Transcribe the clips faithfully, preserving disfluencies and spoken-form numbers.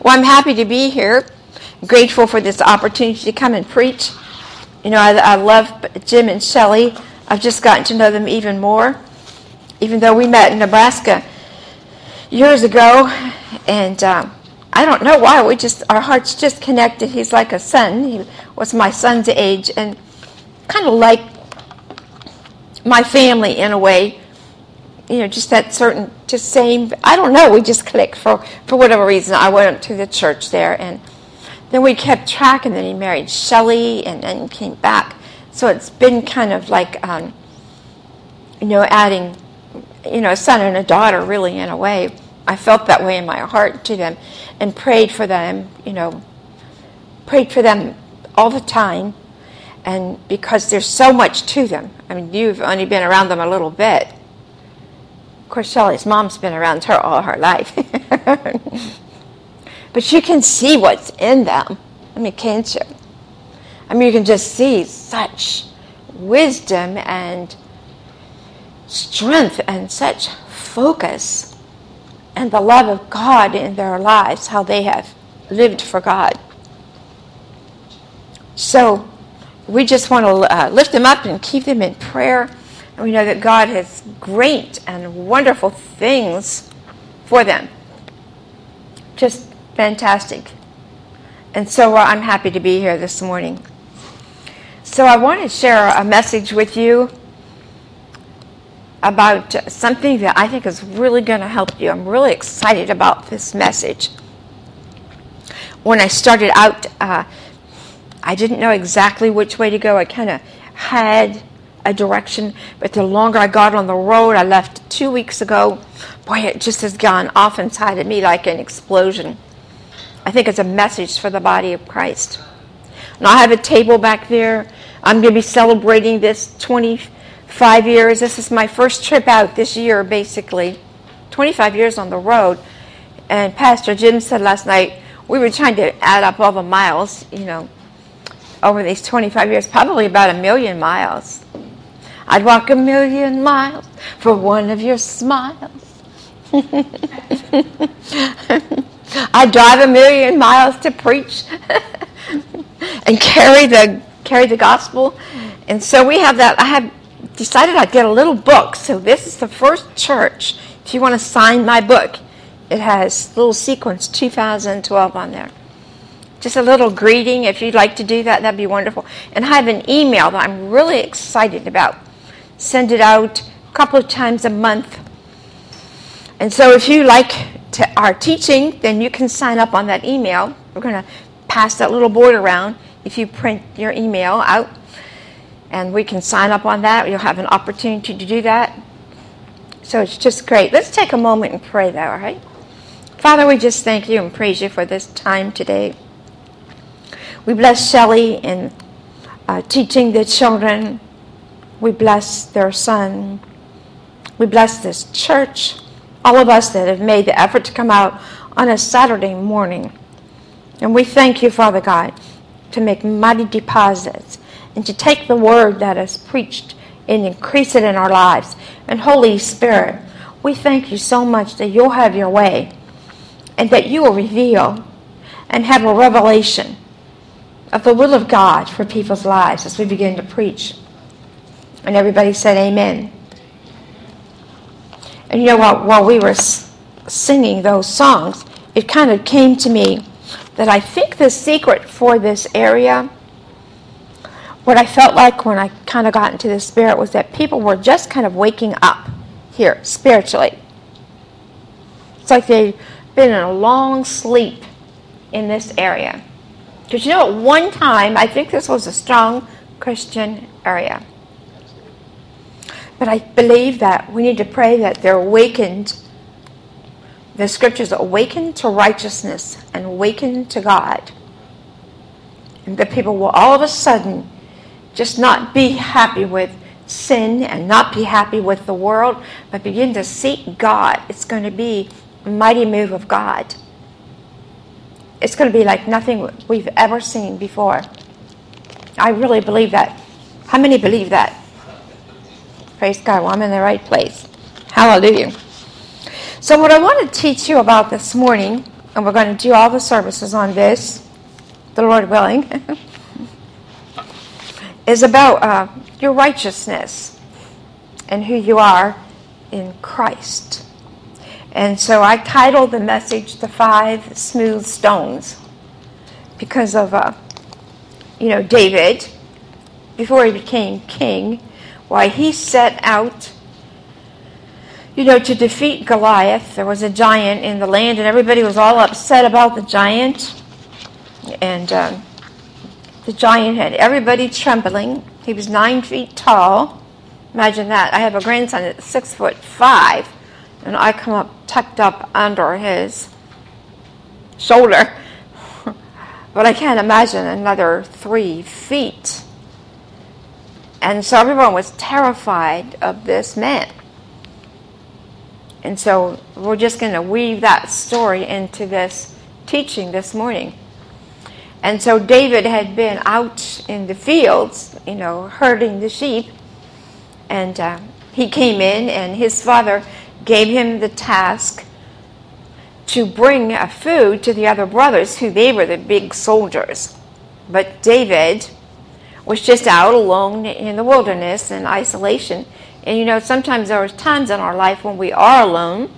Well, I'm happy to be here. I'm grateful for this opportunity to come and preach. You know, I, I love Jim and Shelley. I've just gotten to know them even more. Even though we met in Nebraska years ago, and um, I don't know why, we just, our hearts just connected. He's like a son. He was my son's age, and kind of like my family in a way. You know, just that certain, just same, I don't know, we just clicked for, for whatever reason. I went to the church there, and then we kept track, and then he married Shelley, and then came back. So it's been kind of like, um, you know, adding, you know, a son and a daughter, really, in a way. I felt that way in my heart to them, and prayed for them, you know, prayed for them all the time, and because there's so much to them. I mean, you've only been around them a little bit. Of course, Shelley's mom's been around her all her life. But you can see what's in them. I mean, can't you? I mean, you can just see such wisdom and strength and such focus and the love of God in their lives, how they have lived for God. So we just want to uh, lift them up and keep them in prayer. And we know that God has great and wonderful things for them. Just fantastic. And so uh, I'm happy to be here this morning. So I want to share a message with you about something that I think is really going to help you. I'm really excited about this message. When I started out, uh, I didn't know exactly which way to go. I kind of had a direction, but the longer I got on the road, I left two weeks ago, boy, it just has gone off inside of me like an explosion. I think it's a message for the body of Christ. Now, I have a table back there. I'm going to be celebrating this twenty-five years. This is my first trip out this year, basically. twenty-five years on the road. And Pastor Jim said last night, we were trying to add up all the miles, you know, over these twenty-five years, probably about a million miles. I'd walk a million miles for one of your smiles. I'd drive a million miles to preach and carry the carry the gospel. And so we have that. I have decided I'd get a little book. So this is the first church. If you want to sign my book, it has little sequence two thousand twelve on there. Just a little greeting. If you'd like to do that, that'd be wonderful. And I have an email that I'm really excited about. Send it out a couple of times a month. And so if you like to our teaching, then you can sign up on that email. We're going to pass that little board around if you print your email out. And we can sign up on that. You'll have an opportunity to do that. So it's just great. Let's take a moment and pray though, all right? Father, we just thank you and praise you for this time today. We bless Shelley in uh, teaching the children. We bless their son. We bless this church. All of us that have made the effort to come out on a Saturday morning. And we thank you, Father God, to make mighty deposits and to take the word that is preached and increase it in our lives. And Holy Spirit, we thank you so much that you'll have your way and that you will reveal and have a revelation of the will of God for people's lives as we begin to preach. And everybody said amen. And you know, while, while we were singing those songs, it kind of came to me that I think the secret for this area, what I felt like when I kind of got into the Spirit, was that people were just kind of waking up here spiritually. It's like they've been in a long sleep in this area. Because you know, at one time, I think this was a strong Christian area. But I believe that we need to pray that they're awakened, the scriptures awakened to righteousness and awakened to God. And that people will all of a sudden just not be happy with sin and not be happy with the world, but begin to seek God. It's going to be a mighty move of God. It's going to be like nothing we've ever seen before. I really believe that. How many believe that? Praise God. Well, I'm in the right place. Hallelujah. So what I want to teach you about this morning, and we're going to do all the services on this, the Lord willing, is about uh, your righteousness and who you are in Christ. And so I titled the message, The Five Smooth Stones, because of, uh, you know, David, before he became king, why he set out, you know, to defeat Goliath. There was a giant in the land, and everybody was all upset about the giant. And um, the giant had everybody trembling. He was nine feet tall. Imagine that. I have a grandson that's six foot five, and I come up tucked up under his shoulder. But I can't imagine another three feet. And so everyone was terrified of this man. And so we're just going to weave that story into this teaching this morning. And so David had been out in the fields, you know, herding the sheep. And uh, he came in, and his father gave him the task to bring uh, food to the other brothers, who they were the big soldiers. But David was just out alone in the wilderness in isolation. And you know, sometimes there are times in our life when we are alone,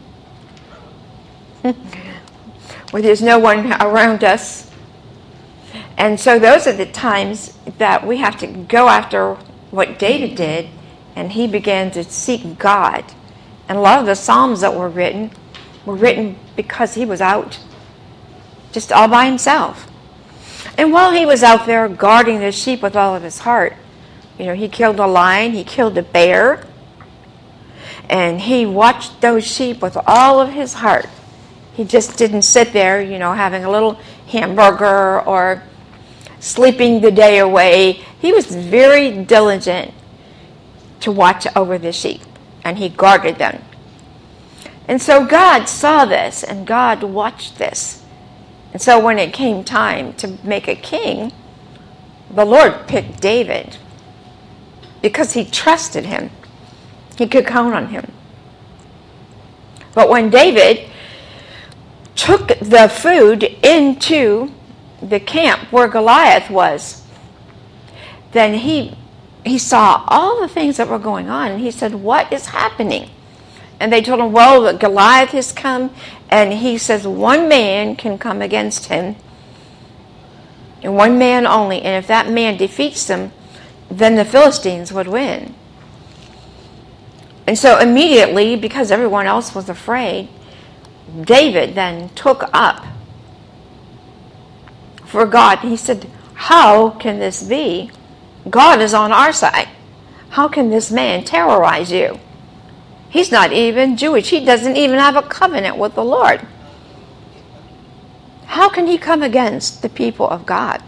where there's no one around us. And so those are the times that we have to go after what David did, and he began to seek God. And a lot of the Psalms that were written were written because he was out just all by himself. And while he was out there guarding the sheep with all of his heart, you know, he killed a lion, he killed a bear, and he watched those sheep with all of his heart. He just didn't sit there, you know, having a little hamburger or sleeping the day away. He was very diligent to watch over the sheep, and he guarded them. And so God saw this, and God watched this. And so when it came time to make a king, the Lord picked David because he trusted him. He could count on him. But when David took the food into the camp where Goliath was, then he he saw all the things that were going on, and he said, "What is happening?" And they told him, "Well, Goliath has come," and he says, "One man can come against him, and one man only, and if that man defeats them, then the Philistines would win." And so immediately, because everyone else was afraid, David then took up for God. He said, "How can this be? God is on our side. How can this man terrorize you? He's not even Jewish. He doesn't even have a covenant with the Lord. How can he come against the people of God?"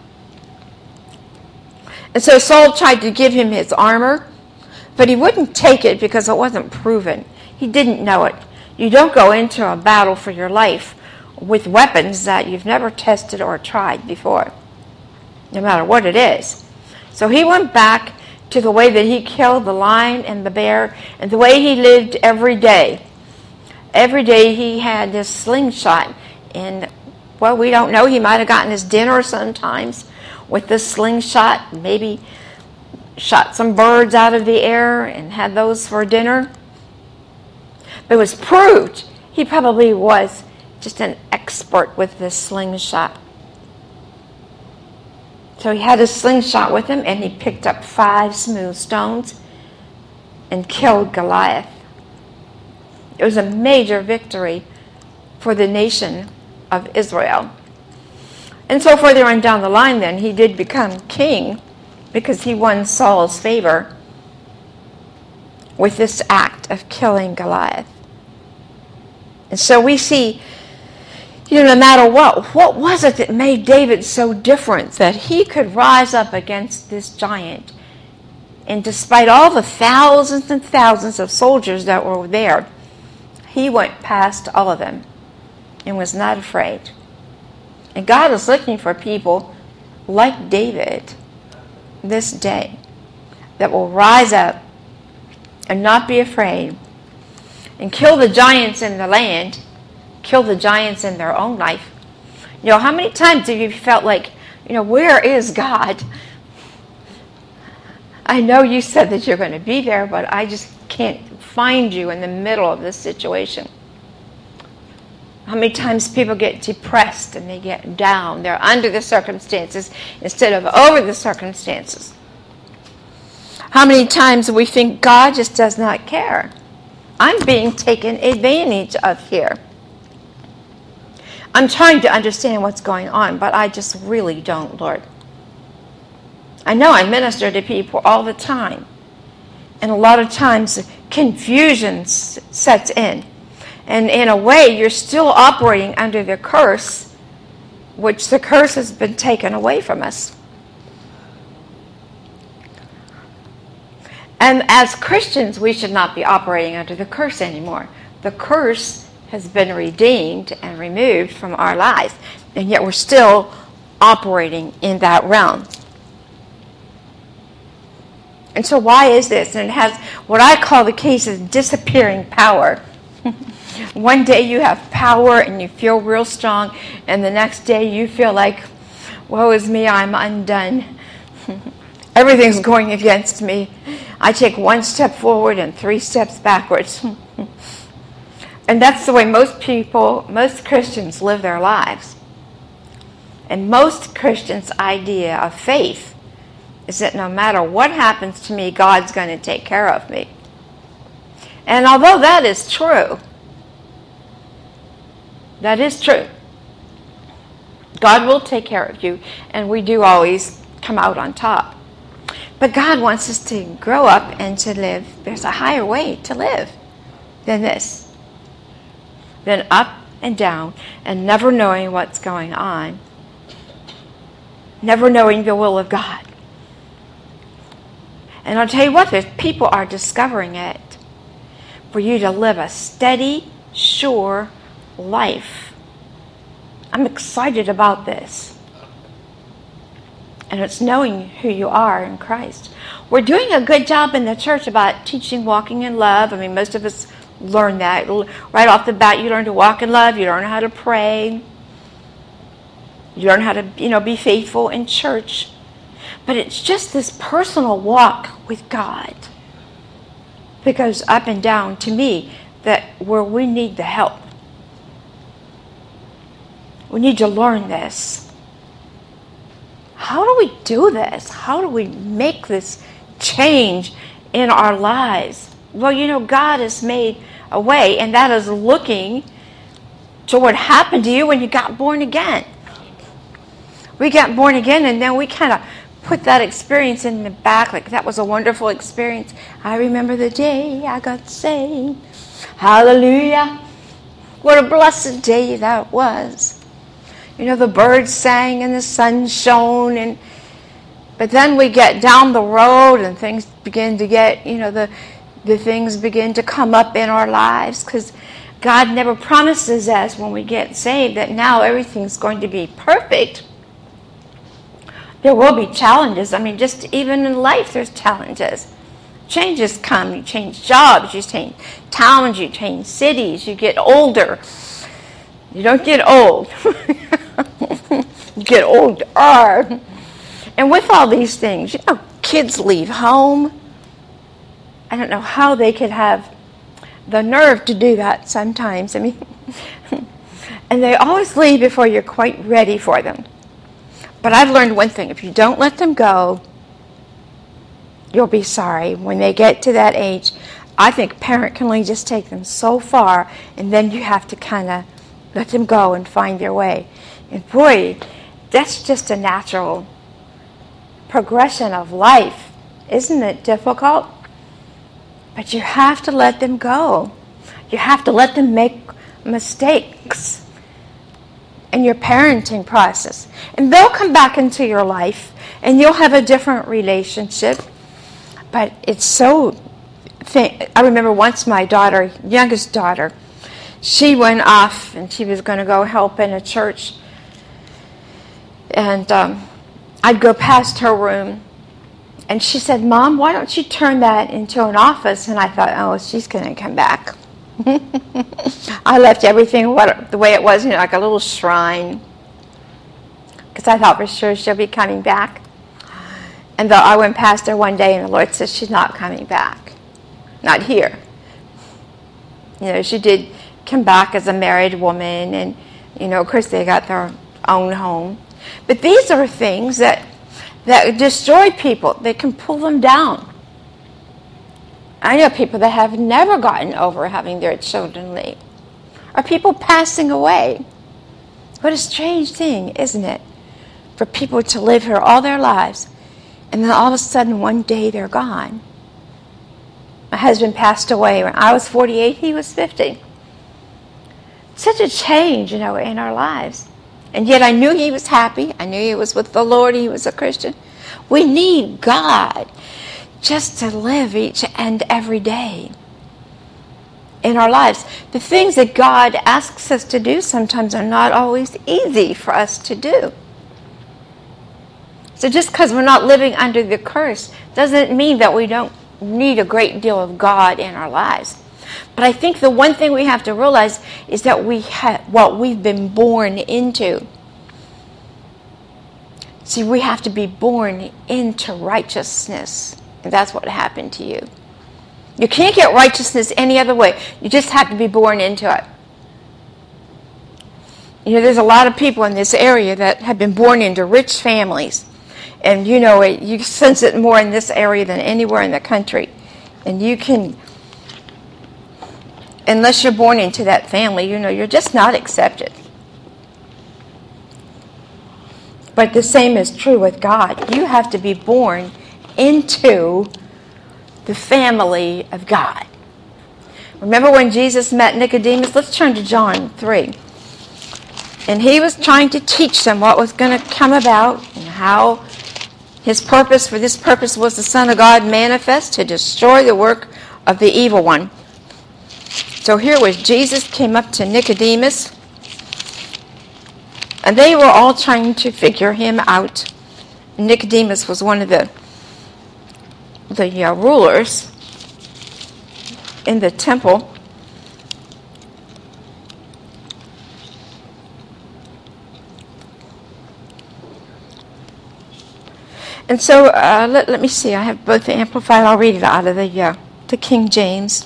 And so Saul tried to give him his armor, but he wouldn't take it because it wasn't proven. He didn't know it. You don't go into a battle for your life with weapons that you've never tested or tried before, no matter what it is. So he went back to the way that he killed the lion and the bear, and the way he lived every day. Every day he had this slingshot, and, well, we don't know. He might have gotten his dinner sometimes with this slingshot, maybe shot some birds out of the air and had those for dinner. But it was proved he probably was just an expert with this slingshot. So he had his slingshot with him, and he picked up five smooth stones and killed Goliath. It was a major victory for the nation of Israel. And so further on down the line then, he did become king because he won Saul's favor with this act of killing Goliath. And so we see, you know, no matter what, what was it that made David so different that he could rise up against this giant? And despite all the thousands and thousands of soldiers that were there, he went past all of them and was not afraid. And God is looking for people like David this day that will rise up and not be afraid and kill the giants in the land, kill the giants in their own life, You know, how many times have you felt like, you know, where is God? I know you said that you're going to be there, but I just can't find you in the middle of this situation. How many times people get depressed and they get down? They're under the circumstances instead of over the circumstances. How many times we think God just does not care? I'm being taken advantage of here. I'm trying to understand what's going on, but I just really don't, Lord. I know I minister to people all the time. And a lot of times confusion sets in. And in a way, you're still operating under the curse, which the curse has been taken away from us. And as Christians, we should not be operating under the curse anymore. The curse has been redeemed and removed from our lives, and yet we're still operating in that realm. And so why is this? And it has what I call the case of disappearing power. One day you have power and you feel real strong, and the next day you feel like, woe is me, I'm undone. Everything's going against me. I take one step forward and three steps backwards. And that's the way most people, most Christians live their lives. And most Christians' idea of faith is that no matter what happens to me, God's going to take care of me. And although that is true, that is true. God will take care of you, and we do always come out on top. But God wants us to grow up and to live. There's a higher way to live than this. Than up and down and never knowing what's going on. Never knowing the will of God. And I'll tell you what, there's people are discovering it. For you to live a steady, sure life. I'm excited about this. And it's knowing who you are in Christ. We're doing a good job in the church about teaching walking in love. I mean, most of us learn that. Right off the bat, you learn to walk in love. You learn how to pray. You learn how to, you know, be faithful in church. But it's just this personal walk with God that goes up and down to me, that where we need the help. We need to learn this. How do we do this? How do we make this change in our lives? Well, you know, God has made a way, and that is looking to what happened to you when you got born again. We got born again, and then we kind of put that experience in the back, like that was a wonderful experience. I remember the day I got saved. Hallelujah. What a blessed day that was. You know, the birds sang and the sun shone, and but then we get down the road and things begin to get, you know, the the things begin to come up in our lives, because God never promises us when we get saved that now everything's going to be perfect. There will be challenges. I mean, just even in life there's challenges. Changes come. You change jobs, you change towns, you change cities, you get older. You don't get old. You get older. And with all these things, you know, kids leave home. I don't know how they could have the nerve to do that sometimes. I mean, and they always leave before you're quite ready for them. But I've learned one thing. If you don't let them go, you'll be sorry. When they get to that age, I think a parent can only just take them so far, and then you have to kind of let them go and find their way. And boy, that's just a natural progression of life. Isn't it difficult? But you have to let them go. You have to let them make mistakes in your parenting process. And they'll come back into your life, and you'll have a different relationship. But it's so... Th- I remember once my daughter, youngest daughter, she went off, and she was going to go help in a church. And um, I'd go past her room, and she said, "Mom, why don't you turn that into an office?" And I thought, oh, she's going to come back. I left everything what, the way it was, you know, like a little shrine. because I thought for sure she'll be coming back. And though I went past her one day and the Lord says she's not coming back. Not here. You know, she did come back as a married woman, and, you know, of course they got their own home. But these are things that, that destroy people. They can pull them down. I know people that have never gotten over having their children leave. Or people passing away. What a strange thing, isn't it? For people to live here all their lives, and then all of a sudden one day they're gone. My husband passed away when I was forty-eight, he was fifty. Such a change, you know, in our lives. And yet I knew he was happy. I knew he was with the Lord. He was a Christian. We need God just to live each and every day in our lives. The things that God asks us to do sometimes are not always easy for us to do. So just because we're not living under the curse doesn't mean that we don't need a great deal of God in our lives. But I think the one thing we have to realize is that we have what we've been born into. See, we have to be born into righteousness. And that's what happened to you. You can't get righteousness any other way. You just have to be born into it. You know, there's a lot of people in this area that have been born into rich families. And, you know, you sense it more in this area than anywhere in the country. And you can, unless you're born into that family, you know, you're just not accepted. But the same is true with God. You have to be born into the family of God. Remember when Jesus met Nicodemus? Let's turn to John three. And he was trying to teach them what was going to come about and how his purpose, for this purpose was the Son of God manifest to destroy the work of the evil one. So here was Jesus came up to Nicodemus, and they were all trying to figure him out. Nicodemus was one of the the uh, rulers in the temple. And so, uh, let, let me see, I have both the Amplified, I'll read it out of the, uh, the King James.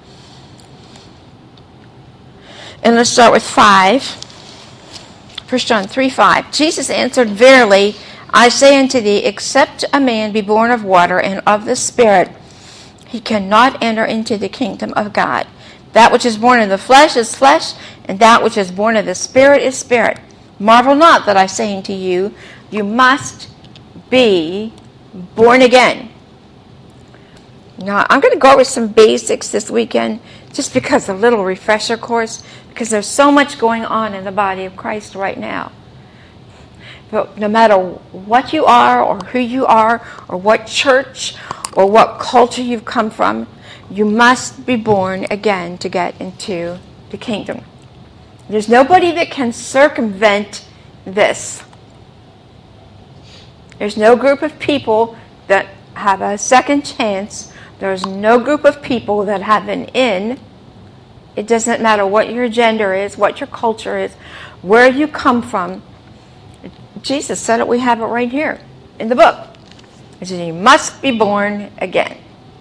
And let's start with five. First John three five. Jesus answered, Verily, I say unto thee, except a man be born of water and of the Spirit, he cannot enter into the kingdom of God. That which is born of the flesh is flesh, and that which is born of the Spirit is spirit. Marvel not that I say unto you, you must be born again. Now, I'm going to go over some basics this weekend, just because a little refresher course, because there's so much going on in the body of Christ right now. But no matter what you are or who you are or what church or what culture you've come from, you must be born again to get into the kingdom. There's nobody that can circumvent this. There's no group of people that have a second chance. There's no group of people that have an in. It doesn't matter what your gender is, what your culture is, where you come from. Jesus said it, we have it right here in the book. He said, you must be born again.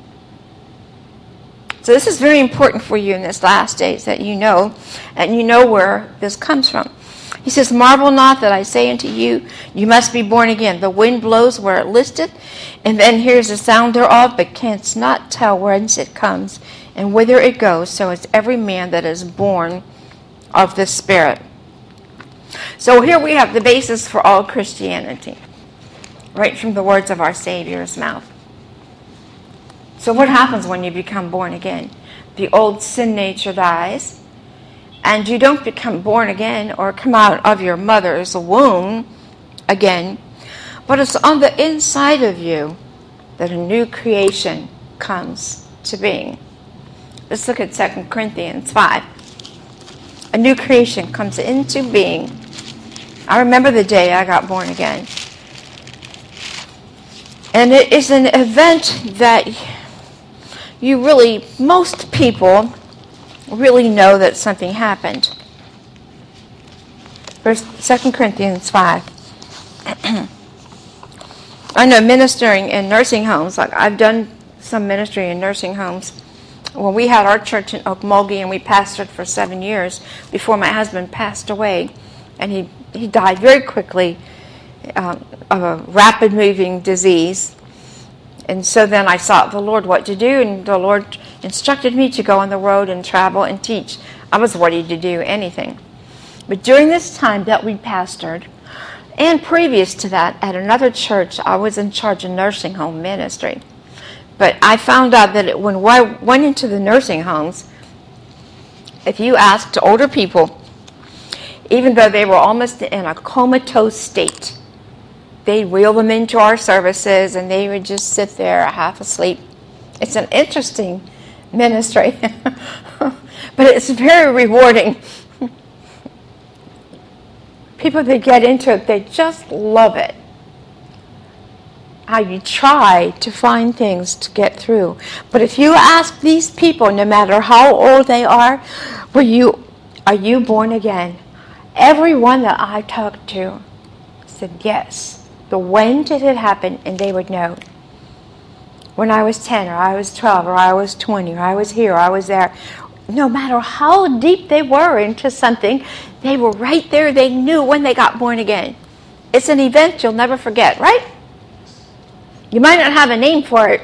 So this is very important for you in this last days, that you know, and you know where this comes from. He says, marvel not that I say unto you, you must be born again. The wind blows where it listeth, and then hears the sound thereof, but canst not tell whence it comes, and whither it goes. So is every man that is born of the Spirit. So here we have the basis for all Christianity, right from the words of our Savior's mouth. So what happens when you become born again? The old sin nature dies, and you don't become born again or come out of your mother's womb again, but it's on the inside of you that a new creation comes to being. Let's look at Second Corinthians five. A new creation comes into being. I remember the day I got born again. And it is an event that you really, most people really know that something happened. First, Second Corinthians five. I know ministering in nursing homes, like I've done some ministry in nursing homes. When we had our church in Okmulgee and we pastored for seven years before my husband passed away, and he, he died very quickly um, of a rapid-moving disease. And so then I sought the Lord what to do, and the Lord instructed me to go on the road and travel and teach. I was ready to do anything. But during this time that we pastored, and previous to that, at another church, I was in charge of nursing home ministry. But I found out that it, when I went into the nursing homes, if you asked older people, even though they were almost in a comatose state, they'd wheel them into our services and they would just sit there half asleep. It's an interesting ministry, but it's very rewarding. People that get into it, they just love it. How you try to find things to get through. But if you ask these people, no matter how old they are, were you, are you born again? Everyone that I talked to said yes. The when did it happen, and they would know. When I was ten, or I was twelve, or I was twenty, or I was here, or I was there. No matter how deep they were into something, they were right there. They knew when they got born again. It's an event you'll never forget, right? You might not have a name for it,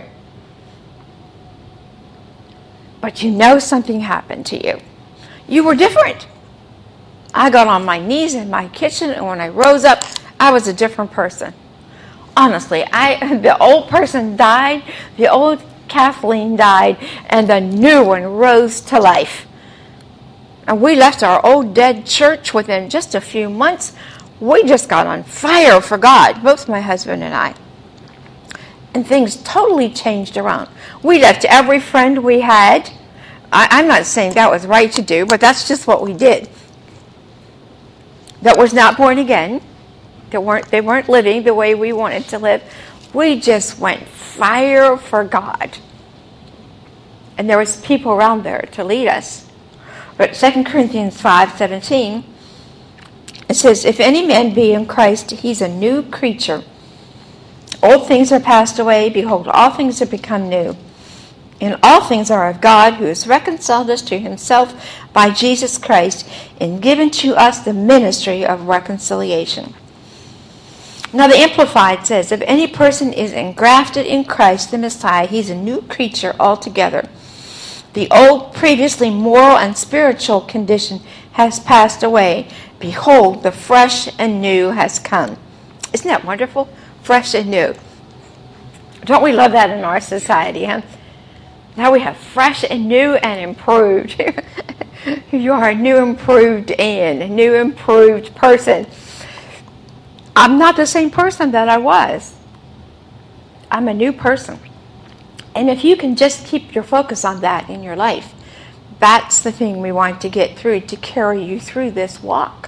but you know something happened to you. You were different. I got on my knees in my kitchen, and when I rose up, I was a different person. Honestly, I the old person died, the old Kathleen died, and the new one rose to life. And we left our old dead church within just a few months. We just got on fire for God, both my husband and I. And things totally changed around. We left every friend we had. I, I'm not saying that was right to do, but that's just what we did. That was not born again. That weren't, they weren't living the way we wanted to live. We just went fire for God. And there was people around there to lead us. But Second Corinthians five seventeen, it says, if any man be in Christ, he's a new creature. Old things are passed away. Behold, all things have become new. And all things are of God, who has reconciled us to himself by Jesus Christ and given to us the ministry of reconciliation. Now the Amplified says, if any person is engrafted in Christ the Messiah, he's a new creature altogether. The old, previously moral and spiritual condition has passed away. Behold, the fresh and new has come. Isn't that wonderful? Fresh and new. Don't we love that in our society, huh? Now we have fresh and new and improved. You are a new improved Ann, a new improved person. I'm not the same person that I was. I'm a new person. And if you can just keep your focus on that in your life, that's the thing we want to get through, to carry you through this walk.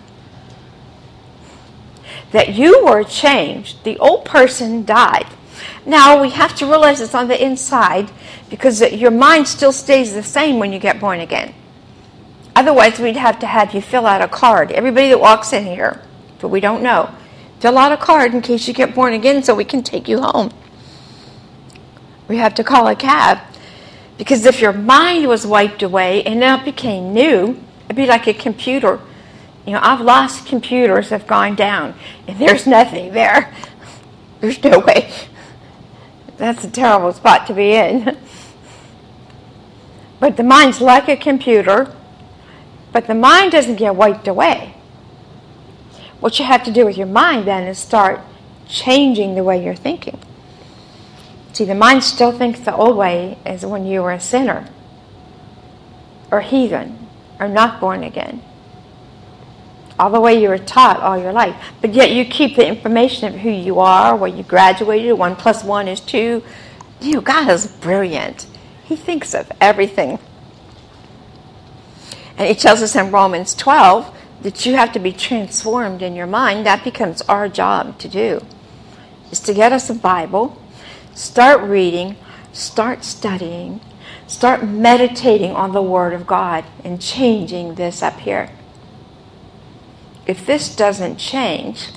That you were changed. The old person died. Now, we have to realize it's on the inside, because your mind still stays the same when you get born again. Otherwise, we'd have to have you fill out a card. Everybody that walks in here, but we don't know, fill out a card in case you get born again so we can take you home. We have to call a cab. Because if your mind was wiped away and now it became new, it'd be like a computer. You know, I've lost computers that have gone down, and there's nothing there. There's no way. That's a terrible spot to be in. But the mind's like a computer, but the mind doesn't get wiped away. What you have to do with your mind then is start changing the way you're thinking. See, the mind still thinks the old way is when you were a sinner, or heathen, or not born again. All the way you were taught all your life. But yet you keep the information of who you are, where you graduated, one plus one is two. You know, God is brilliant. He thinks of everything. And he tells us in Romans twelve that you have to be transformed in your mind. That becomes our job to do. Is to get us a Bible, start reading, start studying, start meditating on the Word of God and changing this up here. If this doesn't change,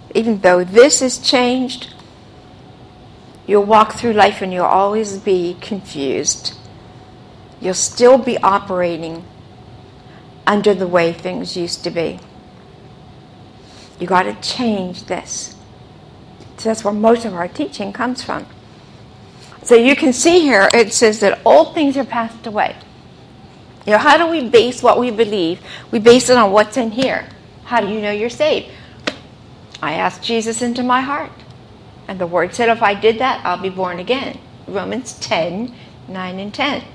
even though this is changed, you'll walk through life and you'll always be confused. You'll still be operating under the way things used to be. You got to change this. So that's where most of our teaching comes from. So you can see here, it says that old things are passed away. You know, how do we base what we believe? We base it on what's in here. How do you know you're saved? I asked Jesus into my heart. And the Word said if I did that, I'll be born again. Romans ten, nine and ten.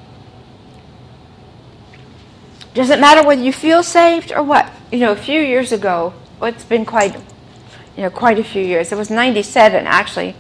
Does it matter whether you feel saved or what? You know, a few years ago, well, it's been quite, you know, quite a few years. It was ninety-seven, actually.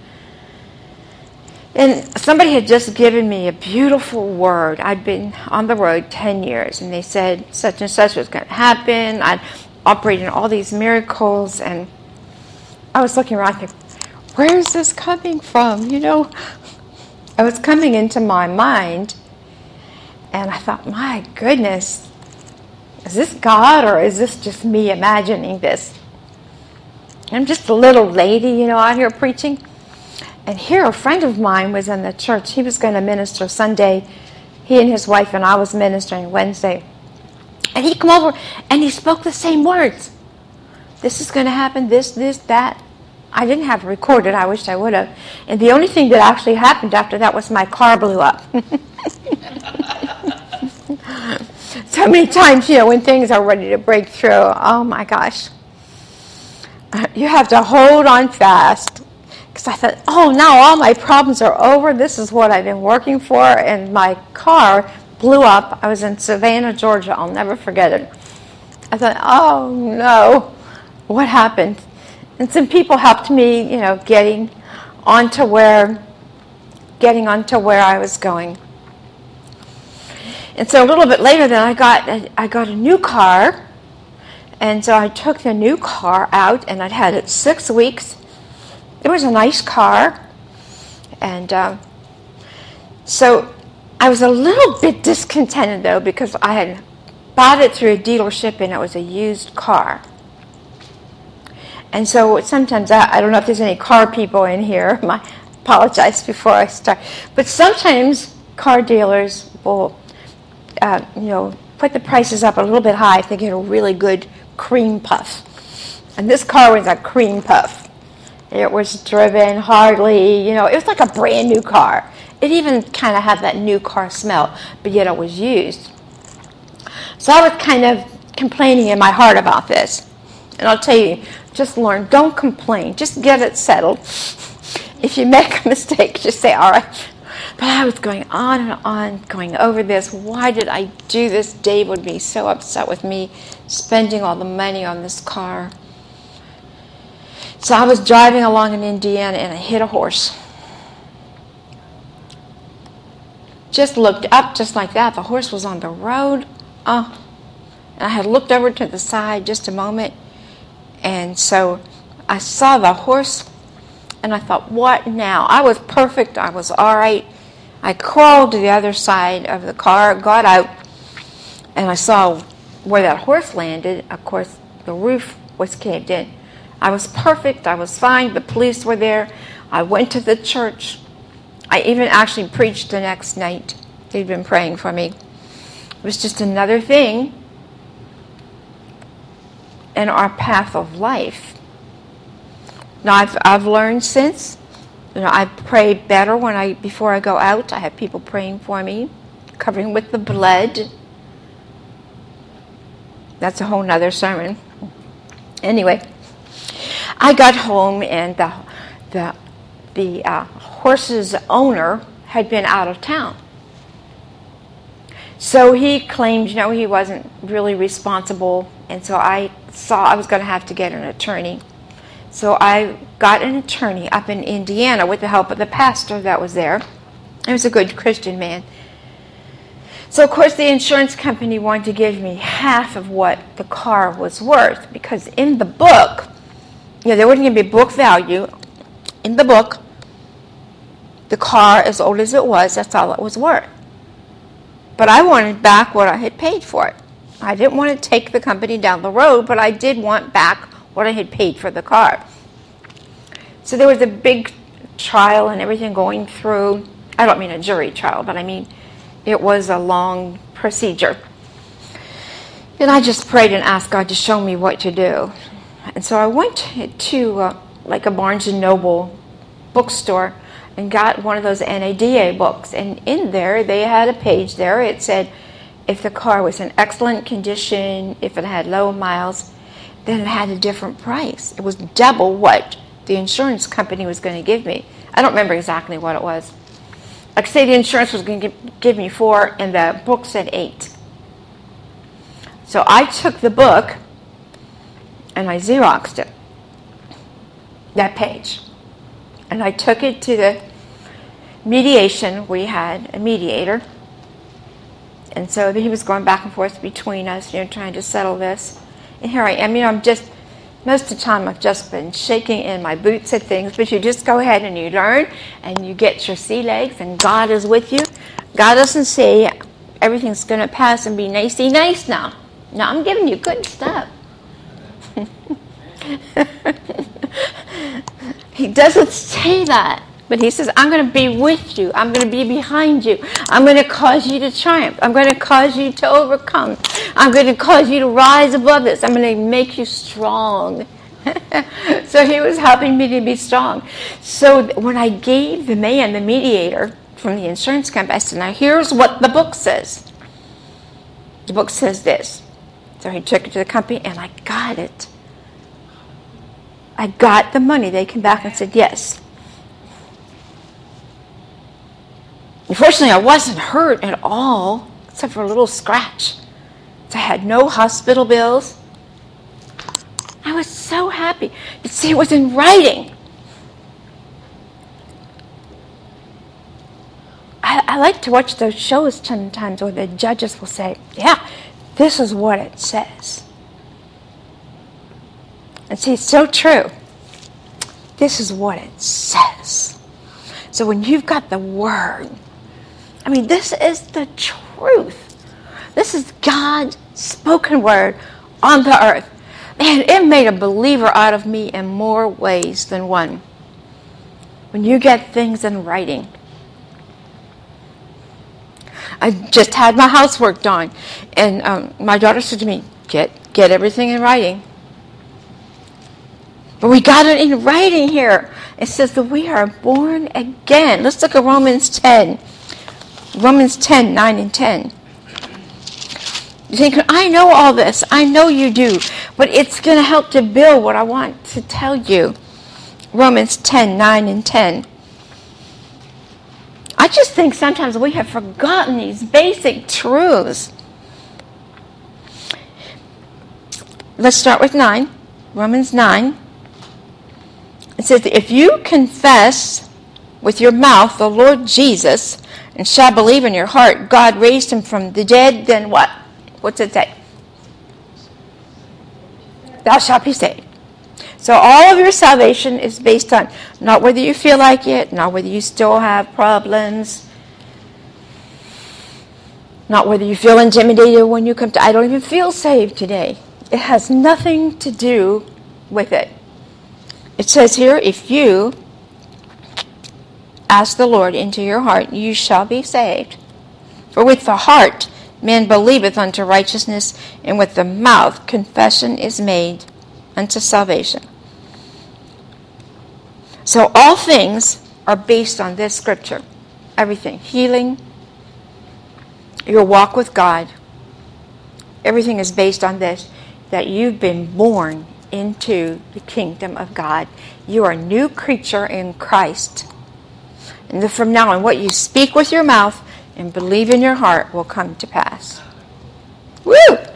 And somebody had just given me a beautiful word. I'd been on the road ten years, and they said such and such was going to happen. I'd operated in all these miracles, and I was looking around thinking, where is this coming from? You know, it was coming into my mind, and I thought, my goodness, is this God or is this just me imagining this? I'm just a little lady, you know, out here preaching. And here a friend of mine was in the church. He was going to minister Sunday. He and his wife and I was ministering Wednesday. And he came over and he spoke the same words. This is going to happen, this, this, that. I didn't have it recorded. I wish I would have. And the only thing that actually happened after that was my car blew up. So many times, you know, when things are ready to break through, oh my gosh. You have to hold on fast. Because I thought, oh, now all my problems are over. This is what I've been working for. And my car blew up. I was in Savannah, Georgia. I'll never forget it. I thought, oh, no. What happened? And some people helped me, you know, getting onto where, getting onto where I was going. And so a little bit later, then I got a, I got a new car. And so I took the new car out, and I'd had it six weeks. It was a nice car, and uh, so I was a little bit discontented, though, because I had bought it through a dealership, and it was a used car. And so sometimes, I, I don't know if there's any car people in here. I apologize before I start. But sometimes car dealers will, uh, you know, put the prices up a little bit high if they get a really good cream puff. And this car was a cream puff. It was driven hardly, you know, it was like a brand new car. It even kind of had that new car smell, but yet it was used. So I was kind of complaining in my heart about this. And I'll tell you, just learn, don't complain. Just get it settled. If you make a mistake, just say, all right. But I was going on and on, going over this. Why did I do this? Dave would be so upset with me spending all the money on this car. So I was driving along in Indiana, and I hit a horse. Just looked up just like that. The horse was on the road. Uh, and I had looked over to the side just a moment. And so I saw the horse, and I thought, what now? I was perfect. I was all right. I crawled to the other side of the car, got out, and I saw where that horse landed. Of course, the roof was caved in. I was perfect. I was fine. The police were there. I went to the church. I even actually preached the next night. They'd been praying for me. It was just another thing in our path of life. Now, I've, I've learned since, you know, I pray better when I before I go out. I have people praying for me, covering with the blood. That's a whole nother sermon. Anyway, I got home, and the the the uh, horse's owner had been out of town. So he claimed, you know, he wasn't really responsible, and so I saw I was going to have to get an attorney. So I got an attorney up in Indiana with the help of the pastor that was there. He was a good Christian man. So, of course, the insurance company wanted to give me half of what the car was worth, because in the book, you know, they wouldn't give me book value. In the book, the car, as old as it was, that's all it was worth. But I wanted back what I had paid for it. I didn't want to take the company down the road, but I did want back what I had paid for the car. So there was a big trial and everything going through. I don't mean a jury trial, but I mean it was a long procedure. And I just prayed and asked God to show me what to do. And so I went to uh, like a Barnes and Noble bookstore and got one of those N A D A books. And in there, they had a page there. It said if the car was in excellent condition, if it had low miles, then it had a different price. It was double what the insurance company was going to give me. I don't remember exactly what it was. Like say the insurance was going to give, give me four and the book said eight. So I took the book and I Xeroxed it, that page. And I took it to the mediation. We had a mediator. And so he was going back and forth between us, you know, trying to settle this. And here I am, you know, I'm just, most of the time I've just been shaking in my boots at things, but you just go ahead and you learn and you get your sea legs and God is with you. God doesn't say everything's going to pass and be nicey nice now. No, I'm giving you good stuff. He doesn't say that, but he says, I'm going to be with you. I'm going to be behind you. I'm going to cause you to triumph. I'm going to cause you to overcome. I'm going to cause you to rise above this. I'm going to make you strong. So he was helping me to be strong. So when I gave the man, the mediator from the insurance company, I said, now here's what the book says. The book says this. So he took it to the company, and I got it. I got the money. They came back and said, yes. Unfortunately, I wasn't hurt at all, except for a little scratch. So I had no hospital bills. I was so happy. You see, it was in writing. I, I like to watch those shows sometimes where the judges will say, yeah, this is what it says. And see, it's so true. This is what it says. So when you've got the word, I mean, this is the truth. This is God's spoken word on the earth. And it made a believer out of me in more ways than one. When you get things in writing. I just had my housework done. And um, my daughter said to me, get, get everything in writing. But we got it in writing here. It says that we are born again. Let's look at Romans ten. Romans ten, nine and ten. You think, I know all this. I know you do. But it's going to help to build what I want to tell you. Romans ten, nine and ten. I just think sometimes we have forgotten these basic truths. Let's start with nine. Romans nine. It says, if you confess with your mouth the Lord Jesus and shall believe in your heart God raised him from the dead, then what? What's it say? Thou shalt be saved. So all of your salvation is based on not whether you feel like it, not whether you still have problems, not whether you feel intimidated when you come to, I don't even feel saved today. It has nothing to do with it. It says here, if you ask the Lord into your heart, you shall be saved. For with the heart man believeth unto righteousness, and with the mouth confession is made unto salvation. So all things are based on this scripture. Everything. Healing, your walk with God, everything is based on this, that you've been born into the kingdom of God. You are a new creature in Christ. And from now on, what you speak with your mouth and believe in your heart will come to pass. Woo!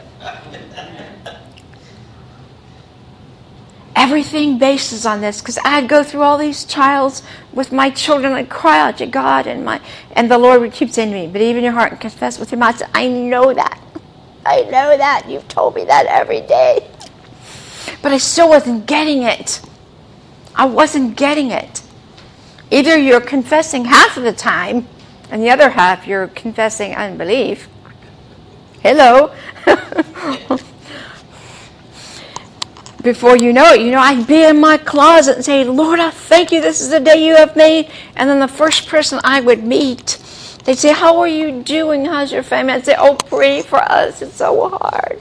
Everything bases on this, because I'd go through all these trials with my children. I'd cry out to God, and my and the Lord would keep saying to me, believe in your heart and confess with your mouth. I know that. I know that. You've told me that every day. But I still wasn't getting it. I wasn't getting it. Either you're confessing half of the time, and the other half you're confessing unbelief. Hello. before you know it, you know, I'd be in my closet and say, Lord, I thank you. This is the day you have made. And then the first person I would meet, they'd say, how are you doing? How's your family? I'd say, oh, pray for us. It's so hard.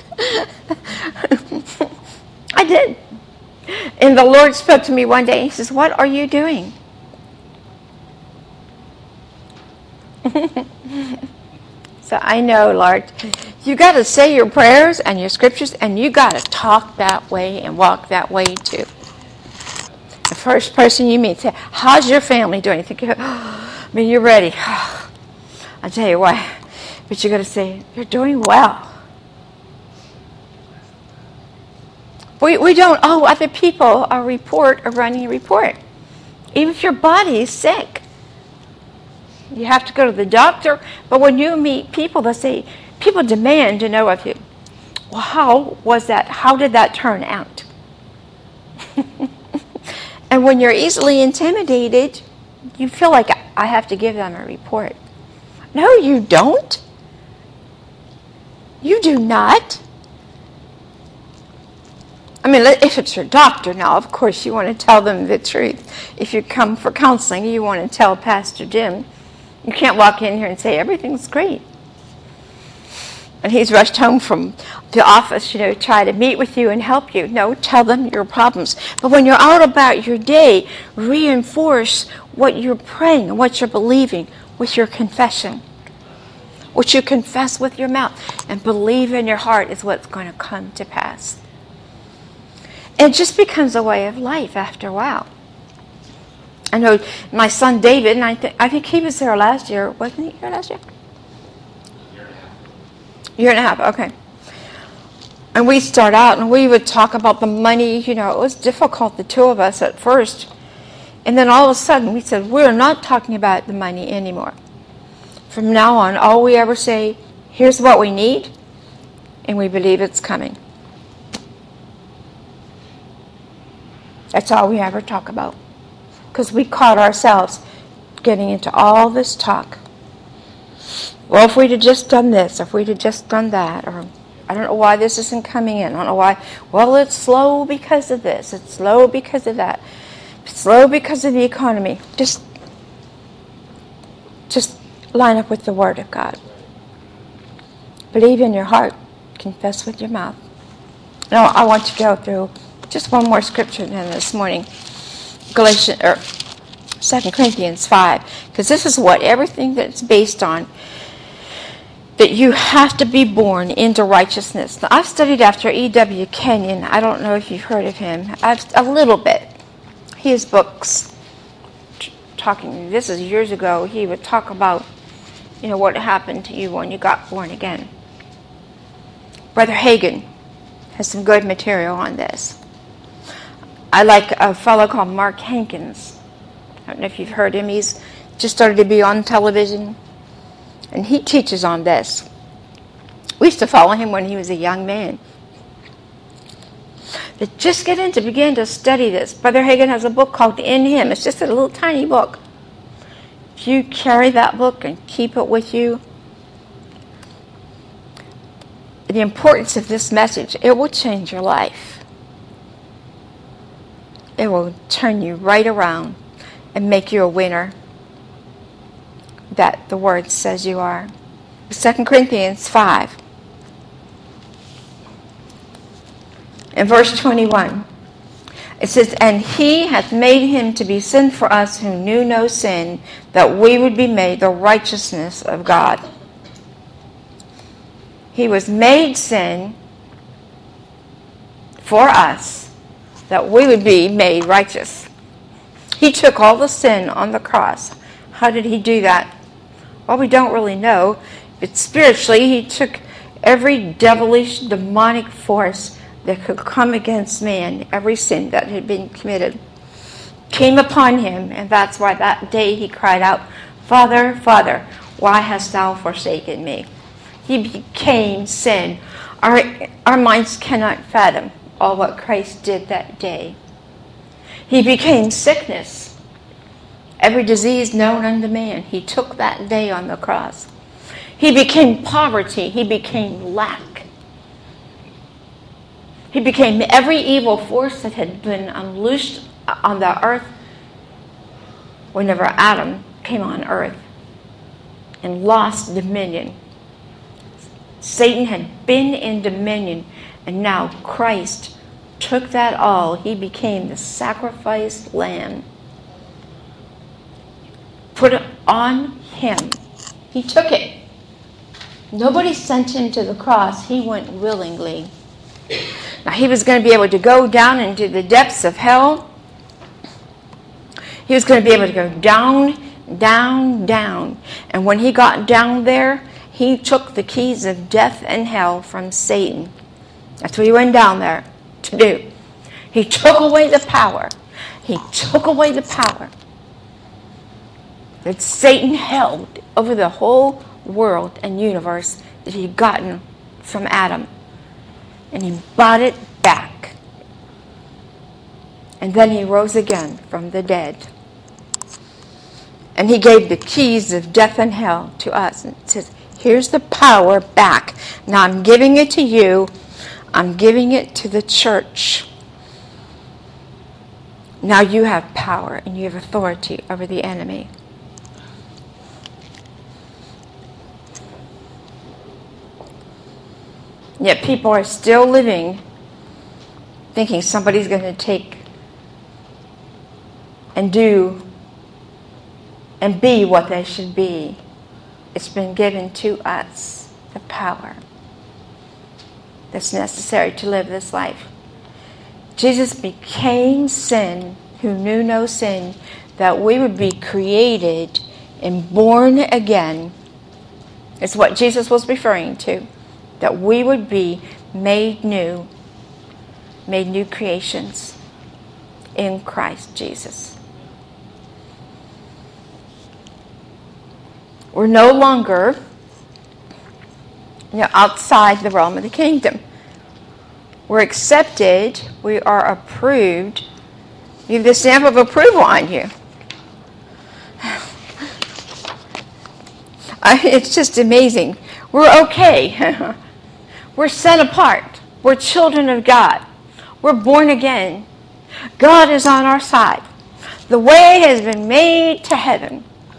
I did. And the Lord spoke to me one day. He says, what are you doing? So I know, Lord, you got to say your prayers and your scriptures, and you got to talk that way and walk that way too. The first person you meet, say, how's your family doing? You think, oh, I mean, you're ready. I'll tell you what, but you got to say, you're doing well. We, we don't owe other people a report, a running report. Even if your body is sick. You have to go to the doctor. But when you meet people, they say, people demand to know of you. Well, how was that? How did that turn out? And when you're easily intimidated, you feel like I have to give them a report. No, you don't. You do not. I mean, if it's your doctor now, of course, you want to tell them the truth. If you come for counseling, you want to tell Pastor Jim. You can't walk in here and say, everything's great. And he's rushed home from the office, you know, try to meet with you and help you. No, tell them your problems. But when you're out about your day, reinforce what you're praying and what you're believing with your confession. What you confess with your mouth and believe in your heart is what's going to come to pass. It just becomes a way of life after a while. I know my son David, and I, th- I think he was there last year. Wasn't he here last year? Year and a half. Year and a half, okay. And we start out, and we would talk about the money. You know, it was difficult, the two of us at first. And then all of a sudden, we said, we're not talking about the money anymore. From now on, all we ever say, here's what we need, and we believe it's coming. That's all we ever talk about. Because we caught ourselves getting into all this talk. Well, if we'd have just done this, if we'd have just done that, or I don't know why this isn't coming in. I don't know why. Well, it's slow because of this. It's slow because of that. It's slow because of the economy. Just, just line up with the Word of God. Believe in your heart. Confess with your mouth. Now, I want to go through just one more scripture then this morning. Galatians, or Second Corinthians five. Because this is what everything that's based on. That you have to be born into righteousness. Now, I've studied after E W Kenyon. I don't know if you've heard of him. I've, a little bit. His books, talking, this is years ago, he would talk about, you know, what happened to you when you got born again. Brother Hagin has some good material on this. I like a fellow called Mark Hankins. I don't know if you've heard him. He's just started to be on television. And he teaches on this. We used to follow him when he was a young man. But just get in to begin to study this. Brother Hagin has a book called In Him. It's just a little tiny book. If you carry that book and keep it with you, the importance of this message, it will change your life. It will turn you right around and make you a winner that the Word says you are. Second Corinthians five. In verse twenty-one, it says, and he hath made him to be sin for us who knew no sin, that we would be made the righteousness of God. He was made sin for us, that we would be made righteous. He took all the sin on the cross. How did he do that? Well, we don't really know. But spiritually, he took every devilish, demonic force that could come against man, every sin that had been committed, came upon him. And that's why that day he cried out, Father, Father, why hast thou forsaken me? He became sin. Our, our minds cannot fathom all what Christ did that day. He became sickness. Every disease known unto man, he took that day on the cross. He became poverty. He became lack. He became every evil force that had been unleashed on the earth whenever Adam came on earth and lost dominion. Satan had been in dominion, and now Christ took that all. He became the sacrificed lamb. Put it on him. He took it. Nobody sent him to the cross. He went willingly. Now, he was going to be able to go down into the depths of hell. He was going to be able to go down, down, down. And when he got down there, he took the keys of death and hell from Satan. That's what he went down there to do. He took away the power. He took away the power that Satan held over the whole world and universe that he'd gotten from Adam. And he bought it back. And then he rose again from the dead. And he gave the keys of death and hell to us. And it says, here's the power back. Now I'm giving it to you. I'm giving it to the church. Now you have power and you have authority over the enemy. Yet people are still living thinking somebody's going to take and do and be what they should be. It's been given to us, the power that's necessary to live this life. Jesus became sin who knew no sin, that we would be created and born again. It's what Jesus was referring to. That we would be made new, made new creations in Christ Jesus. We're no longer, you know, outside the realm of the kingdom. We're accepted. We are approved. You have the stamp of approval on you. I, it's just amazing. We're okay. We're set apart. We're children of God. We're born again. God is on our side. The way has been made to heaven.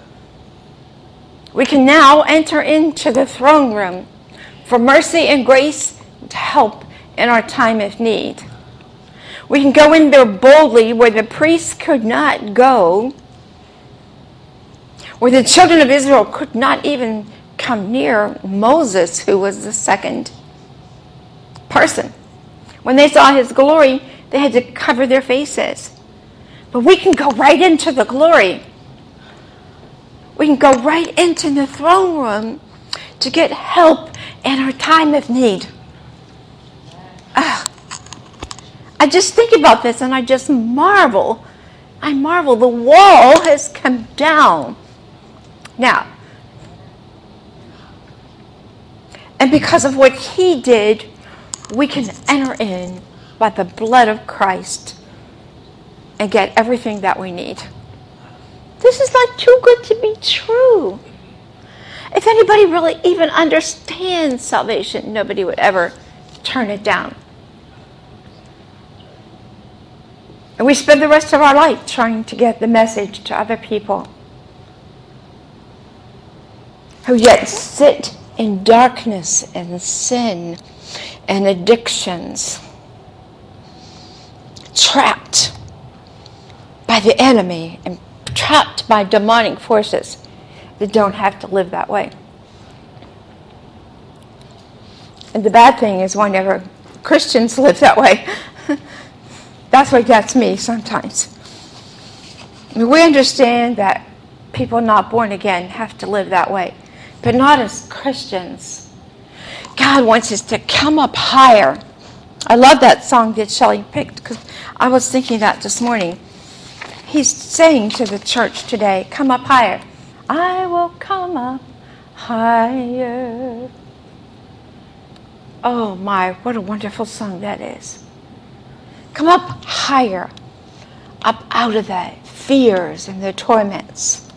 We can now enter into the throne room for mercy and grace to help in our time of need. We can go in there boldly where the priests could not go, where the children of Israel could not even come near Moses, who was the second person. When they saw his glory, they had to cover their faces. But we can go right into the glory. We can go right into the throne room to get help in our time of need. Ugh. I just think about this and I just marvel. I marvel. The wall has come down. Now, and because of what he did, we can enter in by the blood of Christ and get everything that we need. This is like too good to be true. If anybody really even understands salvation, nobody would ever turn it down. And we spend the rest of our life trying to get the message to other people who yet sit in darkness and sin and addictions, trapped by the enemy and trapped by demonic forces that don't have to live that way. And the bad thing is whenever Christians live that way, that's what gets me sometimes. I mean, we understand that people not born again have to live that way, but not as Christians. God wants us to come up higher. I love that song that Shelley picked because I was thinking that this morning. He's saying to the church today, come up higher. I will come up higher. Oh my, what a wonderful song that is. Come up higher, up out of the fears and the torments,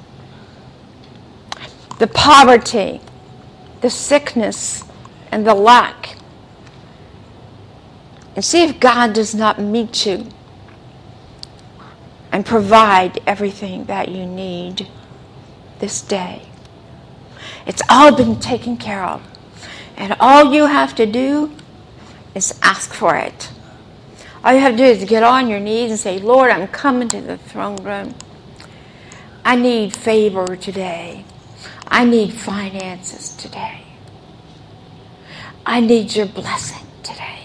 the poverty, the sickness, and the lack And see if God does not meet you and provide everything that you need this day. It's all been taken care of. And all you have to do is ask for it. All you have to do is get on your knees and say, Lord, I'm coming to the throne room. I need favor today. I need finances today. I need your blessing today.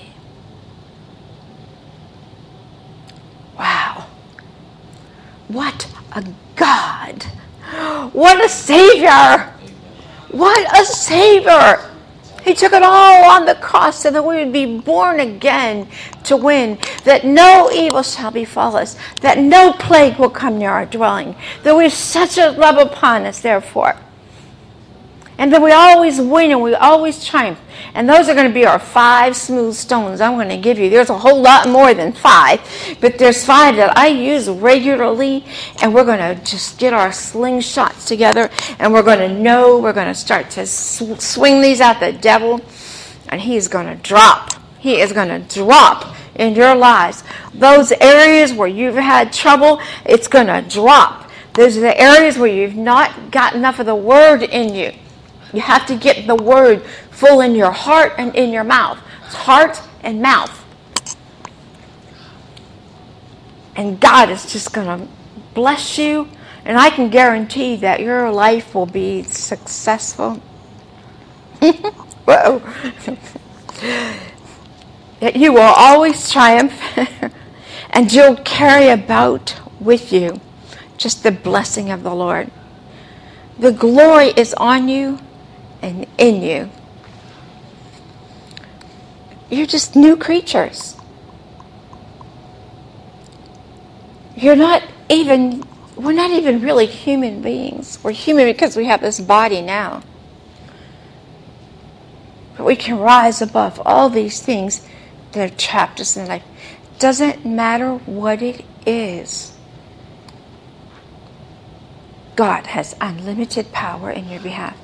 Wow. What a God. What a Savior. What a Savior. He took it all on the cross so that we would be born again to win, that no evil shall befall us, that no plague will come near our dwelling, that we have such a love upon us, therefore. And that we always win and we always triumph. And those are going to be our five smooth stones I'm going to give you. There's a whole lot more than five, but there's five that I use regularly, and we're going to just get our slingshots together, and we're going to know, we're going to start to sw- swing these at the devil, and he's going to drop. He is going to drop in your lives. Those areas where you've had trouble, it's going to drop. Those are the areas where you've not got enough of the word in you. You have to get the word full in your heart and in your mouth. It's heart and mouth. And God is just going to bless you. And I can guarantee that your life will be successful. Whoa. That you will always triumph. And you'll carry about with you just the blessing of the Lord. The glory is on you and in you. You're just new creatures. You're not even, we're not even really human beings. We're human because we have this body now. But we can rise above all these things that have trapped us in life. Doesn't matter what it is. God has unlimited power in your behalf.